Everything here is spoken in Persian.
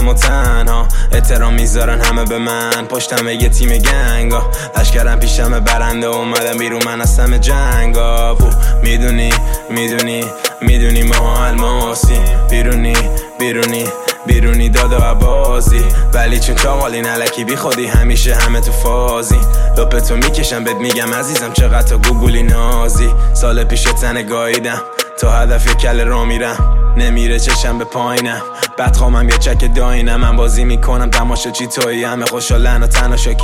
و تنها احترام میذارن همه به من، پشتم یه تیم گنگا، لشکرم پیشم برنده اومدم بیرون من هستم جنگا. میدونی ما الماسی، بیرونی داد و عبازی، ولی چون چاقالی نلکی بی خودی همیشه همه تو فازی. لپتو میکشم بهت میگم عزیزم چقدر تو گوگلی نازی. سال پیش تنه گاییدم تو هدف یه کل را میرم، نمیره چشم به پایینم، بدخوامم یه چک داینم، من بازی میکنم تماشا چی تویی، همه خوشحالن و تنها شاکی